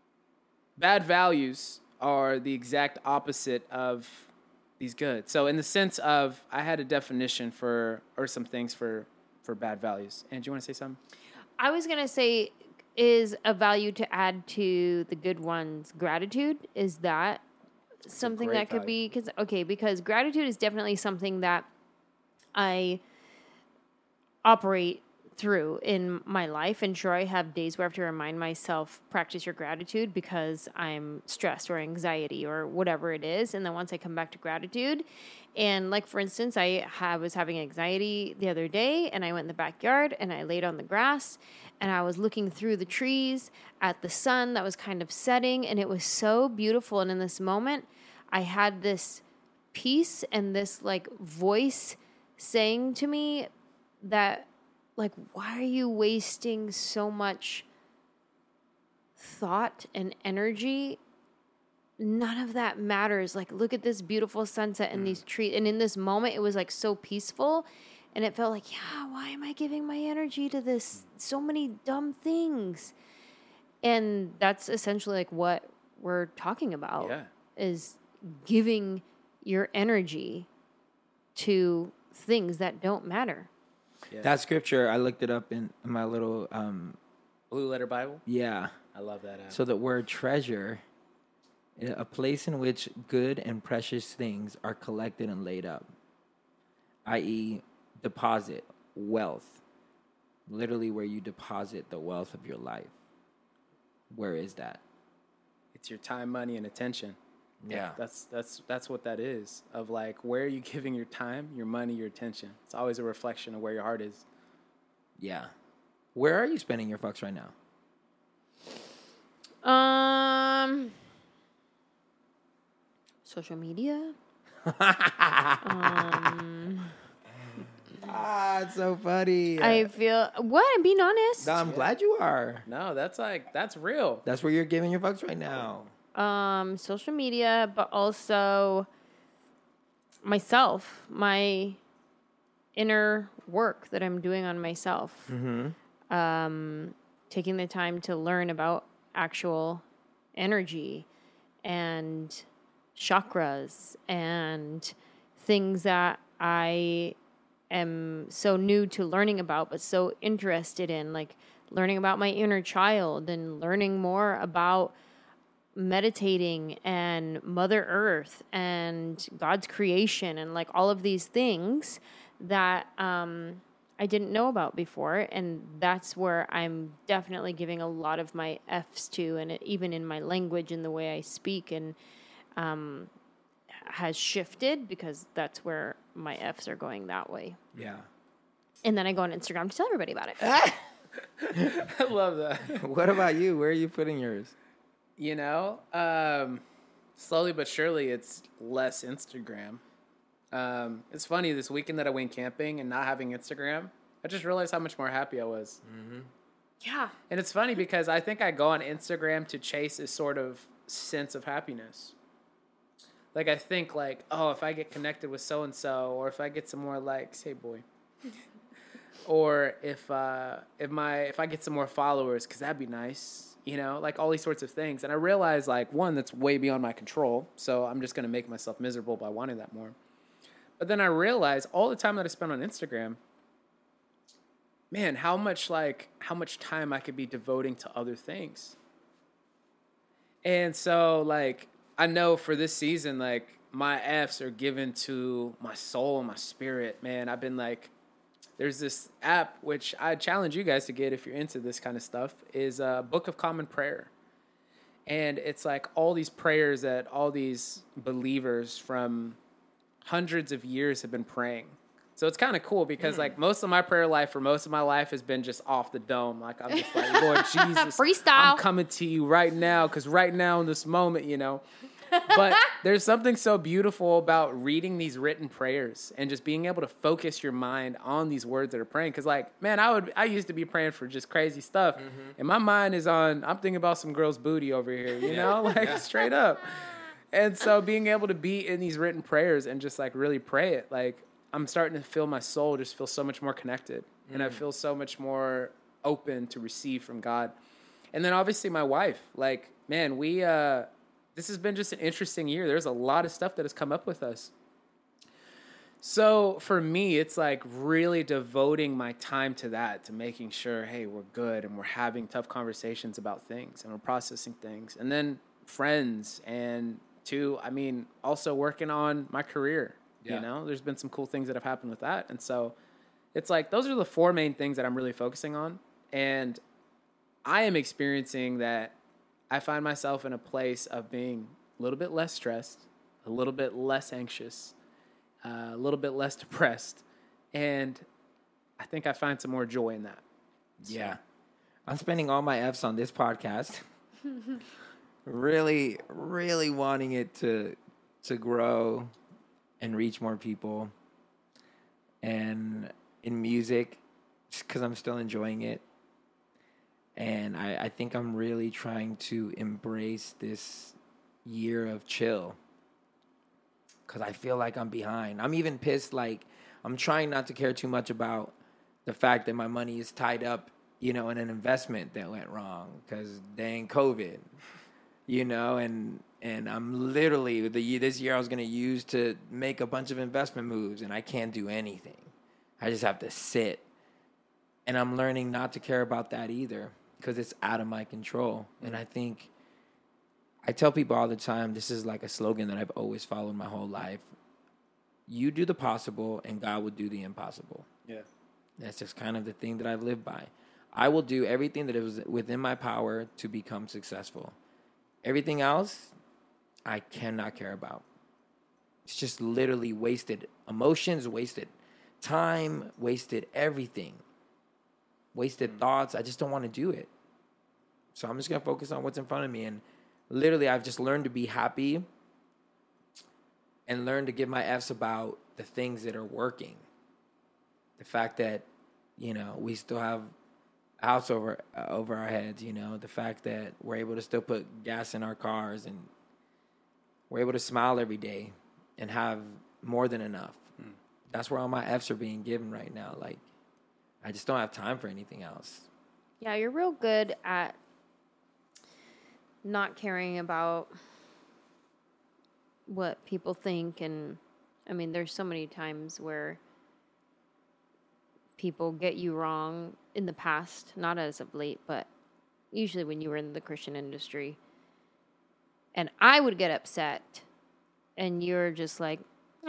values are the exact opposite of these good. So in the sense of, I had a definition or some things for bad values. And do you want to say something? I was going to say, is a value to add to the good ones gratitude? Is that something that could be? Because gratitude is definitely something that I operate through in my life. And sure, I have days where I have to remind myself, practice your gratitude because I'm stressed or anxiety or whatever it is. And then once I come back to gratitude, And like, for instance, was having anxiety the other day, and I went in the backyard and I laid on the grass and I was looking through the trees at the sun that was kind of setting, and it was so beautiful. And in this moment, I had this peace and this like voice saying to me that, like, why are you wasting so much thought and energy? None of that matters. Like, look at this beautiful sunset and these trees. And in this moment, it was like so peaceful. And it felt like, yeah, why am I giving my energy to this? So many dumb things. And that's essentially like what we're talking about, is giving your energy to things that don't matter. Yeah. That scripture, I looked it up in my little... Blue Letter Bible? Yeah. I love that app. So the word treasure, a place in which good and precious things are collected and laid up, i.e., deposit, wealth. Literally where you deposit the wealth of your life. Where is that? It's your time, money, and attention. Yeah. That's what that is. Of like, where are you giving your time, your money, your attention? It's always a reflection of where your heart is. Yeah. Where are you spending your fucks right now? Social media. It's so funny. I feel what? I'm being honest. No, I'm glad you are. No, that's real. That's where you're giving your fucks right now. Social media, but also myself, my inner work that I'm doing on myself. Mm-hmm. Taking the time to learn about actual energy and chakras and things that I am so new to learning about, but so interested in, like learning about my inner child and learning more about meditating and Mother Earth and God's creation and like all of these things that I didn't know about before. And that's where I'm definitely giving a lot of my F's to, and even in my language and the way I speak, and has shifted because that's where my F's are going that way. Yeah. And then I go on Instagram to tell everybody about it. I love that. What about you? Where are you putting yours? You know, slowly but surely, it's less Instagram. It's funny, this weekend that I went camping and not having Instagram, I just realized how much more happy I was. Mm-hmm. Yeah. And it's funny because I think I go on Instagram to chase a sort of sense of happiness. Like, I think, like, oh, if I get connected with so-and-so, or if I get some more likes, hey, boy. Or if I get some more followers, because that'd be nice. You know, like all these sorts of things. And I realized, like, one, that's way beyond my control. So I'm just going to make myself miserable by wanting that more. But then I realized all the time that I spent on Instagram, man, how much time I could be devoting to other things. And so, like, I know for this season, like, my F's are given to my soul and my spirit, man. I've been like, there's this app, which I challenge you guys to get if you're into this kind of stuff, is a Book of Common Prayer. And it's like all these prayers that all these believers from hundreds of years have been praying. So it's kind of cool because like most of my prayer life for most of my life has been just off the dome. Like I'm just like, Lord Jesus, freestyle. I'm coming to you right now because right now in this moment, you know. But there's something so beautiful about reading these written prayers and just being able to focus your mind on these words that are praying. Because, like, man, I used to be praying for just crazy stuff. Mm-hmm. And my mind is on, I'm thinking about some girl's booty over here, you know? Like, straight up. And so being able to be in these written prayers and just, like, really pray it, like, I'm starting to feel my soul just feel so much more connected. Mm. And I feel so much more open to receive from God. And then, obviously, my wife. Like, man, this has been just an interesting year. There's a lot of stuff that has come up with us. So for me, it's like really devoting my time to that, to making sure, hey, we're good and we're having tough conversations about things and we're processing things. And then friends and also working on my career. Yeah. You know, there's been some cool things that have happened with that. And so it's like, those are the four main things that I'm really focusing on. And I am experiencing that I find myself in a place of being a little bit less stressed, a little bit less anxious, a little bit less depressed. And I think I find some more joy in that. Yeah. I'm spending all my F's on this podcast. Really, really wanting it to grow and reach more people. And in music, just because I'm still enjoying it. And I think I'm really trying to embrace this year of chill. Because I feel like I'm behind. I'm even pissed, like, I'm trying not to care too much about the fact that my money is tied up, in an investment that went wrong. Because dang COVID, and I'm literally, this year I was going to use to make a bunch of investment moves, and I can't do anything. I just have to sit. And I'm learning not to care about that either, because it's out of my control. And I think, I tell people all the time, this is like a slogan that I've always followed my whole life. You do the possible, and God will do the impossible. Yeah. That's just kind of the thing that I've lived by. I will do everything that is within my power to become successful. Everything else, I cannot care about. It's just literally wasted emotions, wasted time, wasted everything. Wasted thoughts. I just don't want to do it. So I'm just going to focus on what's in front of me. And literally, I've just learned to be happy and learn to give my F's about the things that are working. The fact that, we still have a house over our heads, the fact that we're able to still put gas in our cars and we're able to smile every day and have more than enough. That's where all my F's are being given right now. Like, I just don't have time for anything else. Yeah, you're real good at not caring about what people think. And, I mean, there's so many times where people get you wrong in the past, not as of late, but usually when you were in the Christian industry. And I would get upset, and you're just like,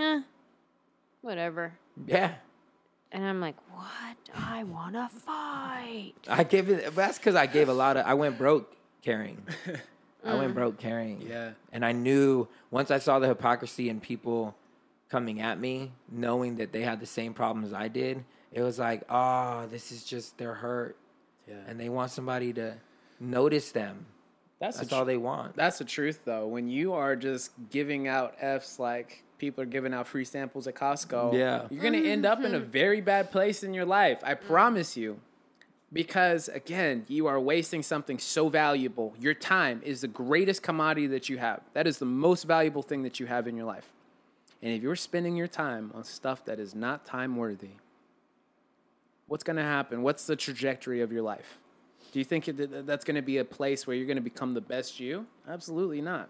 whatever. Yeah. And I'm like, what? I want to fight. That's because I went broke carrying. I went broke carrying. Yeah. And I knew once I saw the hypocrisy in people coming at me, knowing that they had the same problems I did, it was like, this is just, they're hurt. Yeah. And they want somebody to notice them. That's all they want. That's the truth, though. When you are just giving out F's like people are giving out free samples at Costco, you're going to end up in a very bad place in your life. I promise you. Because, again, you are wasting something so valuable. Your time is the greatest commodity that you have. That is the most valuable thing that you have in your life. And if you're spending your time on stuff that is not time-worthy, what's going to happen? What's the trajectory of your life? Do you think that's going to be a place where you're going to become the best you? Absolutely not.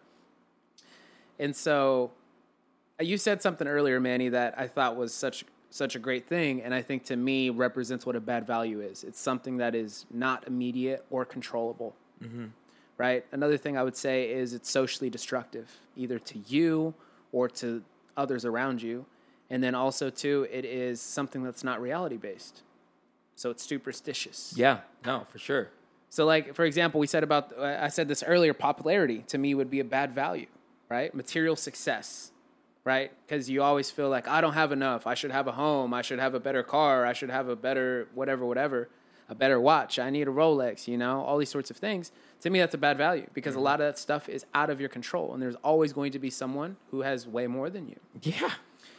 And so you said something earlier, Manny, that I thought was such a great thing, and I think to me represents what a bad value is. It's something that is not immediate or controllable, right? Another thing I would say is it's socially destructive, either to you or to others around you. And then also, too, it is something that's not reality-based. So it's superstitious. Yeah, no, for sure. So, like, for example, I said this earlier, popularity to me would be a bad value, right? Material success, right? Because you always feel like, I don't have enough. I should have a home. I should have a better car. I should have a better whatever, a better watch. I need a Rolex, all these sorts of things. To me, that's a bad value because a lot of that stuff is out of your control. And there's always going to be someone who has way more than you. Yeah.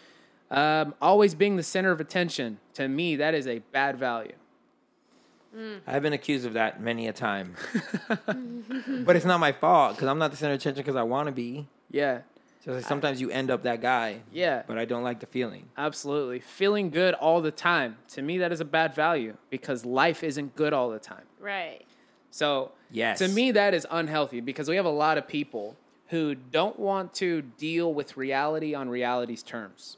Always being the center of attention. To me, that is a bad value. I've been accused of that many a time. But it's not my fault because I'm not the center of attention because I want to be. Yeah. So sometimes you end up that guy. Yeah. But I don't like the feeling. Absolutely. Feeling good all the time. To me, that is a bad value because life isn't good all the time. Right. So yes. To me, that is unhealthy because we have a lot of people who don't want to deal with reality on reality's terms.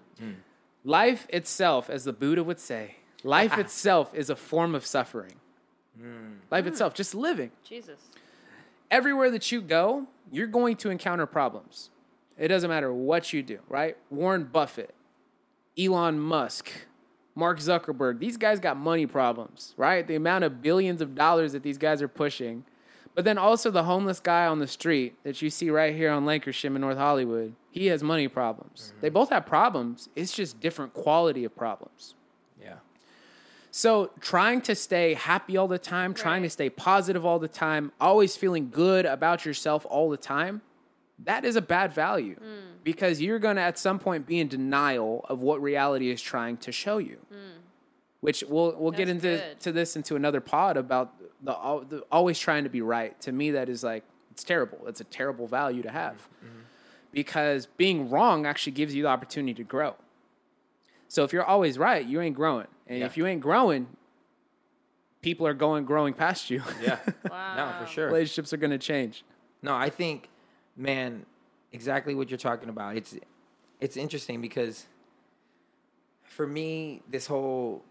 Life itself, as the Buddha would say, life itself is a form of suffering. Life itself, just living. Jesus. Everywhere that you go, you're going to encounter problems. It doesn't matter what you do, right? Warren Buffett, Elon Musk, Mark Zuckerberg, these guys got money problems, right? The amount of billions of dollars that these guys are pushing. But then also the homeless guy on the street that you see right here on Lankershim in North Hollywood, he has money problems. They both have problems. It's just different quality of problems. Yeah. So trying to stay happy all the time, trying to stay positive all the time, always feeling good about yourself all the time, that is a bad value because you're going to at some point be in denial of what reality is trying to show you. Which we'll get into this into another pod about the always trying to be right. To me, that is like, it's terrible. It's a terrible value to have because being wrong actually gives you the opportunity to grow. So if you're always right, you ain't growing. And if you ain't growing, people are growing past you. Yeah. Wow. No, for sure. Relationships are going to change. No, I think, man, exactly what you're talking about. It's interesting because for me, this whole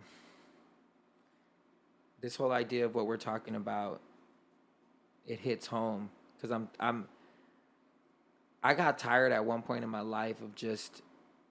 idea of what we're talking about, it hits home because I got tired at one point in my life of just,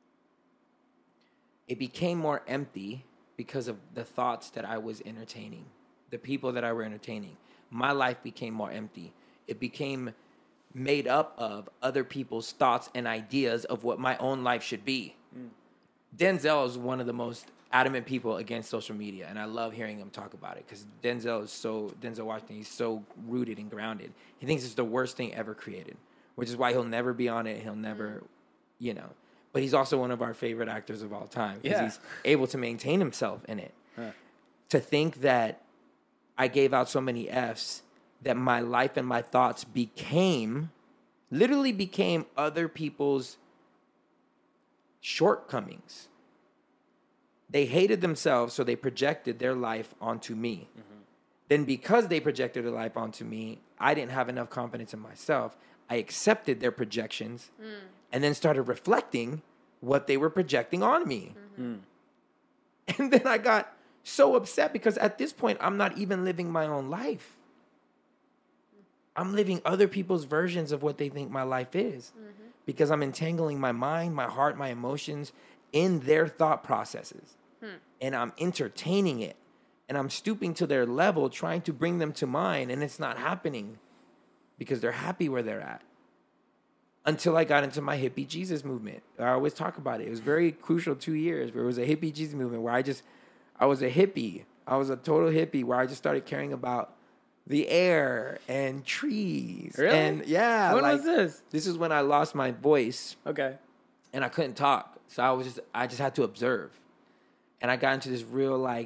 it became more empty because of the thoughts that I was entertaining, the people that I were entertaining. My life became more empty. It became made up of other people's thoughts and ideas of what my own life should be. Denzel is one of the most adamant people against social media, and I love hearing him talk about it because Denzel Washington, he's so rooted and grounded. He thinks it's the worst thing ever created, which is why he'll never be on it. He'll never, But he's also one of our favorite actors of all time because he's able to maintain himself in it. To think that I gave out so many Fs that my life and my thoughts literally became other people's shortcomings. They hated themselves, so they projected their life onto me. Then because they projected their life onto me, I didn't have enough confidence in myself. I accepted their projections and then started reflecting what they were projecting on me. And then I got so upset because at this point, I'm not even living my own life. I'm living other people's versions of what they think my life is because I'm entangling my mind, my heart, my emotions in their thought processes. And I'm entertaining it. And I'm stooping to their level, trying to bring them to mine. And it's not happening because they're happy where they're at. Until I got into my hippie Jesus movement. I always talk about it. It was very crucial 2 years where it was a hippie Jesus movement where I was a hippie. I was a total hippie where I just started caring about the air and trees. Really? And yeah. When was this? This is when I lost my voice. Okay. And I couldn't talk. So I just had to observe. And I got into this real I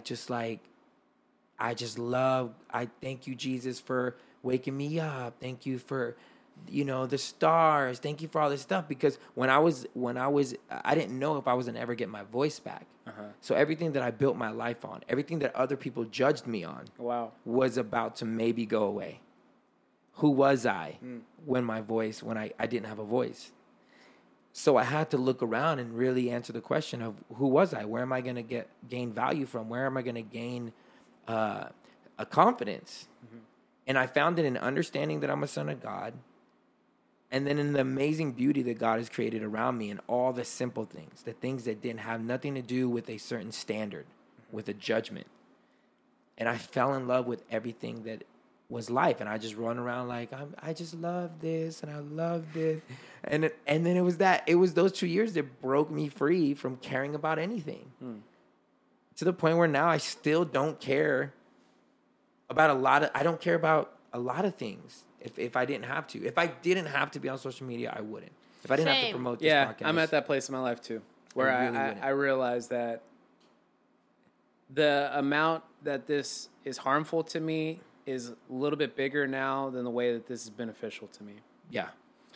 thank you, Jesus, for waking me up. Thank you for, the stars. Thank you for all this stuff. Because when I didn't know if I was going to ever get my voice back. So everything that I built my life on, everything that other people judged me on was about to maybe go away. Who was I when I didn't have a voice? So I had to look around and really answer the question of who was I? Where am I going to gain value from? Where am I going to gain a confidence? And I found it in understanding that I'm a son of God, and then in the amazing beauty that God has created around me and all the simple things, the things that didn't have nothing to do with a certain standard, with a judgment. And I fell in love with everything that was life, and I just run around like I just love this and I love this, and then it was those 2 years that broke me free from caring about anything, to the point where now I still don't care about I don't care about a lot of things. If I didn't have to, if I didn't have to be on social media, I wouldn't. If I didn't have to promote this podcast, I'm at that place in my life too, where I realize that the amount that this is harmful to me is a little bit bigger now than the way that this is beneficial to me. Yeah.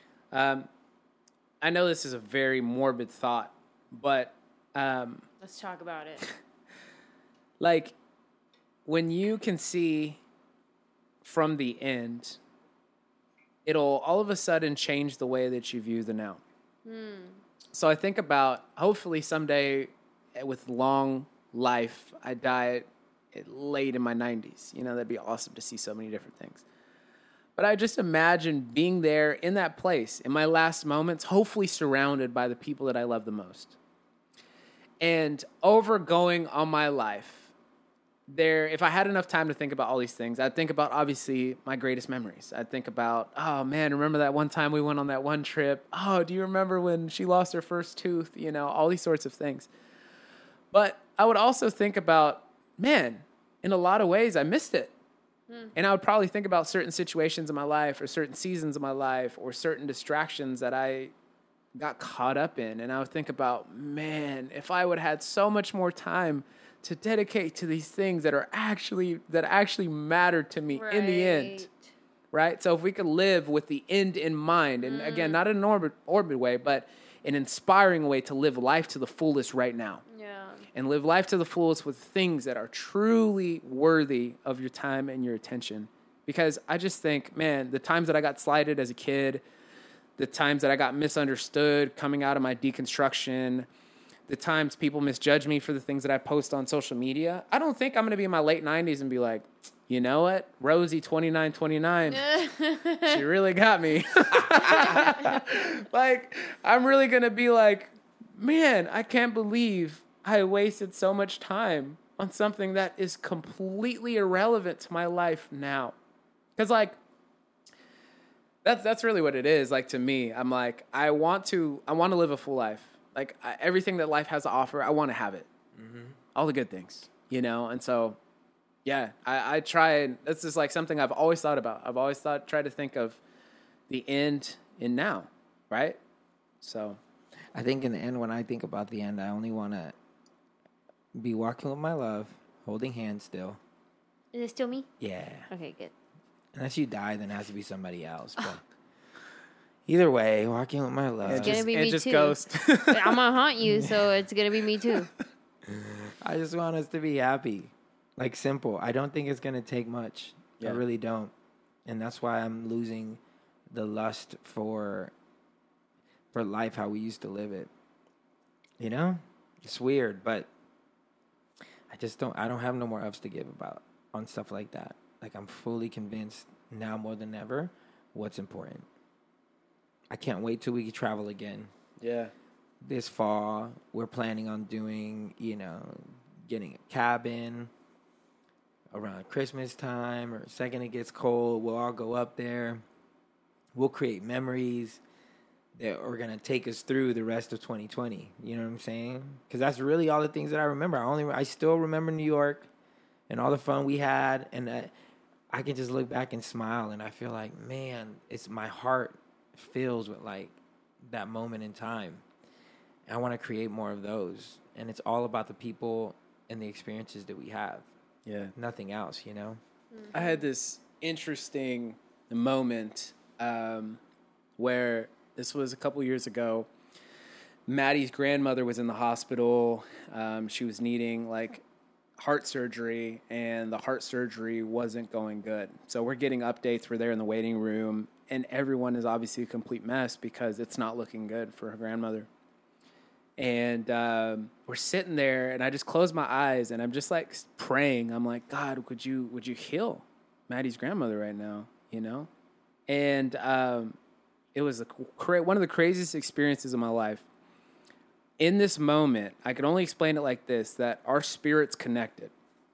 I know this is a very morbid thought, but let's talk about it. Like, when you can see from the end, it'll all of a sudden change the way that you view the now. So I think about, hopefully someday with long life, I die late in my 90s. That'd be awesome to see so many different things. But I just imagine being there in that place in my last moments, hopefully surrounded by the people that I love the most. And overgoing on my life if I had enough time to think about all these things, I'd think about obviously my greatest memories. I'd think about, oh man, remember that one time we went on that one trip? Oh, do you remember when she lost her first tooth? You know, all these sorts of things. But I would also think about, man, in a lot of ways, I missed it. And I would probably think about certain situations in my life or certain seasons of my life or certain distractions that I got caught up in. And I would think about, man, if I would have had so much more time to dedicate to these things that actually matter to me in the end. Right? So if we could live with the end in mind, and again, not in an orbit way, but an inspiring way to live life to the fullest right now. And live life to the fullest with things that are truly worthy of your time and your attention. Because I just think, man, the times that I got slighted as a kid, the times that I got misunderstood coming out of my deconstruction, the times people misjudge me for the things that I post on social media, I don't think I'm going to be in my late 90s and be like, you know what? Rosie 2929, she really got me. Like, I'm really going to be like, man, I can't believe I wasted so much time on something that is completely irrelevant to my life now. Because, like, that's really what it is. Like, to me, I'm like, I want to live a full life. Like, everything that life has to offer, I want to have it. All the good things, you know? And so, yeah, I try, and this is like something I've always thought about. I've always tried to think of the end in now, right? So I think in the end, when I think about the end, I only want to be walking with my love, holding hands still. Is it still me? Yeah. Okay, good. Unless you die, then it has to be somebody else. But either way, walking with my love. It's gonna be me just too. Ghost. I'm gonna haunt you, so it's gonna be me too. I just want us to be happy. Like, simple. I don't think it's gonna take much. Yeah. I really don't. And that's why I'm losing the lust for life how we used to live it. You know? It's weird, but I don't have no more ups to give about on stuff like that. Like, I'm fully convinced now more than ever what's important. I can't wait till we can travel again. Yeah. This fall, we're planning on doing, getting a cabin around Christmas time, or second it gets cold, we'll all go up there. We'll create memories that are going to take us through the rest of 2020. You know what I'm saying? Because that's really all the things that I remember. I still remember New York and all the fun we had. And I can just look back and smile. And I feel like, man, my heart fills with, like, that moment in time. And I want to create more of those. And it's all about the people and the experiences that we have. Yeah. Nothing else, you know? I had this interesting moment where this was a couple years ago. Maddie's grandmother was in the hospital. She was needing, like, heart surgery, and the heart surgery wasn't going good. So we're getting updates. We're there in the waiting room, and everyone is obviously a complete mess because it's not looking good for her grandmother. And we're sitting there, and I just close my eyes, and I'm just, like, praying. I'm like, God, would you heal Maddie's grandmother right now, you know? And it was one of the craziest experiences of my life. In this moment, I can only explain it like this, that our spirits connected.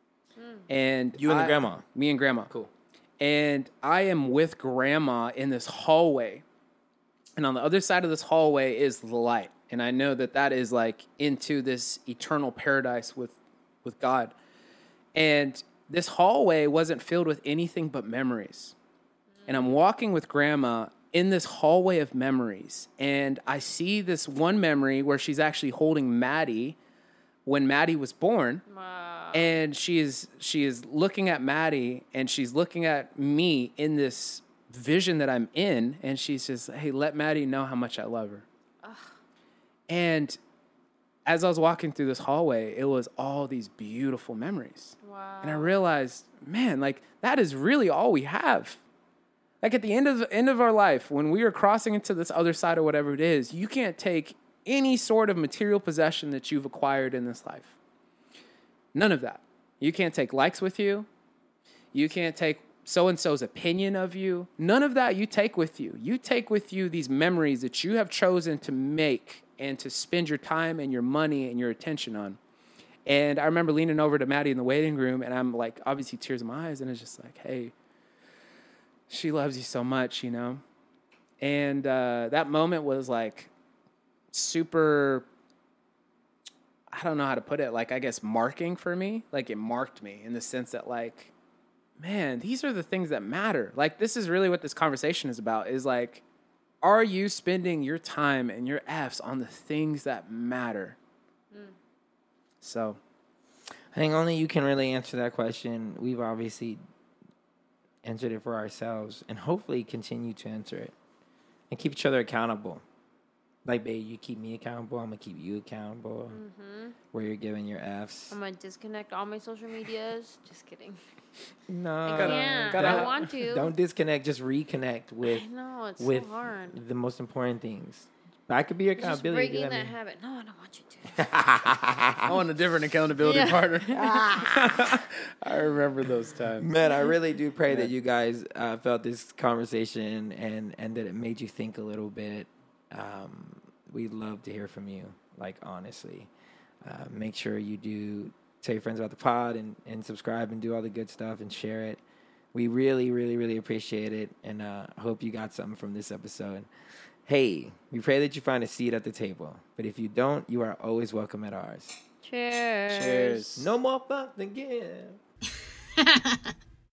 And You and the grandma? Me and grandma. Cool. And I am with grandma in this hallway. And on the other side of this hallway is the light. And I know that is, like, into this eternal paradise with God. And this hallway wasn't filled with anything but memories. And I'm walking with grandma in this hallway of memories. And I see this one memory where she's actually holding Maddie when Maddie was born. Wow. And she is looking at Maddie, and she's looking at me in this vision that I'm in. And she says, hey, let Maddie know how much I love her. Ugh. And as I was walking through this hallway, it was all these beautiful memories. Wow. And I realized, man, like, that is really all we have. Like, at the end of our life, when we are crossing into this other side or whatever it is, you can't take any sort of material possession that you've acquired in this life. None of that. You can't take likes with you. You can't take so-and-so's opinion of you. None of that you take with you. You take with you these memories that you have chosen to make and to spend your time and your money and your attention on. And I remember leaning over to Maddie in the waiting room, and I'm like, obviously tears in my eyes, and it's just like, hey, she loves you so much, you know? And that moment was like super, I don't know how to put it, like, I guess marking for me. Like, it marked me in the sense that, like, man, these are the things that matter. Like, this is really what this conversation is about, is like, are you spending your time and your F's on the things that matter? So I think only you can really answer that question. We've obviously answered it for ourselves and hopefully continue to answer it and keep each other accountable. Like, babe, you keep me accountable, I'm going to keep you accountable. Where you're giving your F's. I'm going to disconnect all my social medias. Just kidding. No. I can't. I want to. Don't disconnect, just reconnect with, I know, it's with so hard. the most important things. That could be your Just accountability. breaking that habit. No, I don't want you to. I want a different accountability partner. I remember those times. Man, I really do pray that you guys felt this conversation and that it made you think a little bit. We'd love to hear from you, like, honestly. Make sure you do tell your friends about the pod and subscribe and do all the good stuff and share it. We really, really, really appreciate it, and hope you got something from this episode. Hey, we pray that you find a seat at the table, but if you don't, you are always welcome at ours. Cheers. Cheers. No more fucking give.